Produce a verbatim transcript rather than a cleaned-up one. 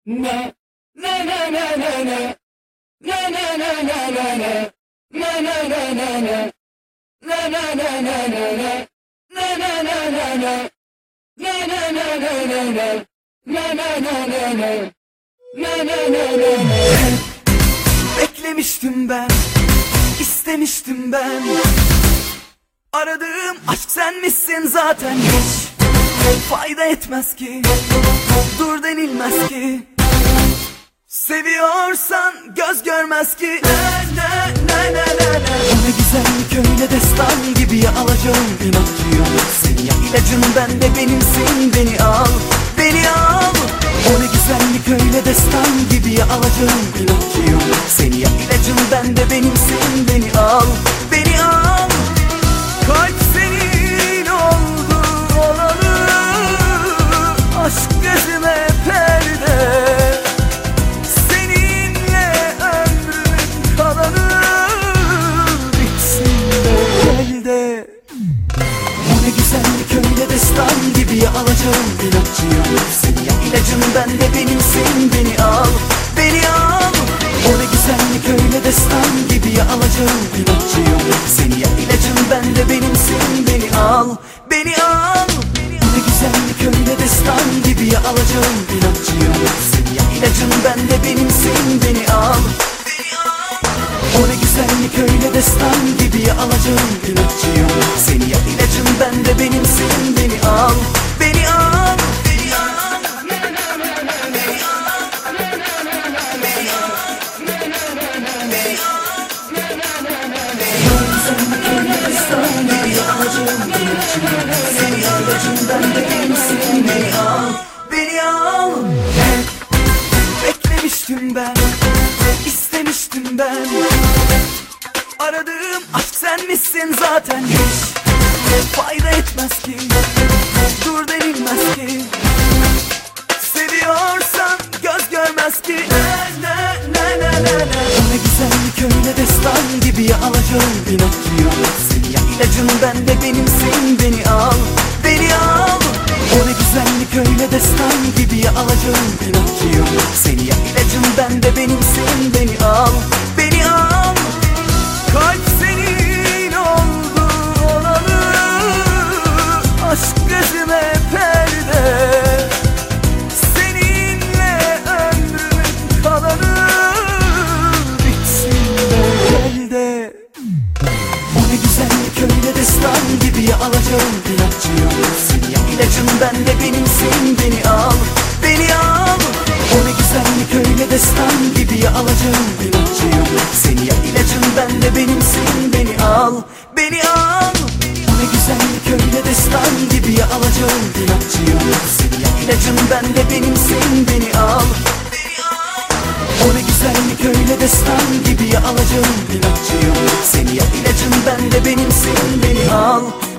Beklemiştim ben, istemiştim ben. Aradığım aşk sen misin zaten, hiç fayda etmez ki, dur denilmez ki. Seviyorsan göz görmez ki. Ne ne ne ne ne ne. O ne güzellik öyle destan gibi, ya alacağım inatçıyım seni, ya ilacın ben de benimsin, beni al, beni al. O ne güzellik öyle destan gibi, ya alacağım inatçıyım seni, ya ilacın ben de benimsin, beni al, beni al. Kalp senin oldu olalı, aşk gözüme perde. Seninle ömrümün kalanı bitsin de elde. O ne güzellik öyle destan gibi, ya alacağım inatçıyım seni, ya ilacın ben de benimsin, beni al, beni al. O ne güzellik öyle destan gibi, ya alacağım inatçıyım seni, ya ilacın ben de benimsin, beni al, beni al. O ne güzellik öyle destan gibi, ya alacağım inatçıyım seni, ya ilacın ben de benimsin, beni al, beni al. O ne güzellik öyle destan gibi, ya alacağım inatçıyım seni, ya ilacın ben de benimsin, beni al, beni al, beni al. Seni alacağım ben de benimsin, beni al, beni al. Beklemiştim ben, istemiştim ben. Aradığım aşk sen misin zaten, hiç fayda etmez ki, dur denilmez ki. Seviyorsan göz görmez ki. Ne ne ne ne ne ne. O ne güzellik öyle destan gibi, ya alacağım inatçıyım seni, ya ilacın ben de benimsin, beni al, beni al. O ne güzellik öyle destan gibi, ya alacağım inatçıyım seni, ya ilacın ben de benimsin, beni al, beni al. Kalp senin oldu olalı, aşk gözüme perde. Seninle ömrümün kalanı bitsin de elde. O ne güzellik öyle destan gibi, ya alacağım inatçıyım seni, ya ilacın ben de benimsin, beni al, beni al. O ne güzellik öyle destan gibi, ya alacağım inatçıyım seni, ya ilacın ben de benimsin, beni al, beni al. O ne güzellik öyle destan gibi, ya alacağım inatçıyım seni, ya ilacın ben de benimsin, beni al, beni al. O ne güzellik öyle destan gibi, ya alacağım inatçıyım seni, ya ilacın ben de benimsin, beni al.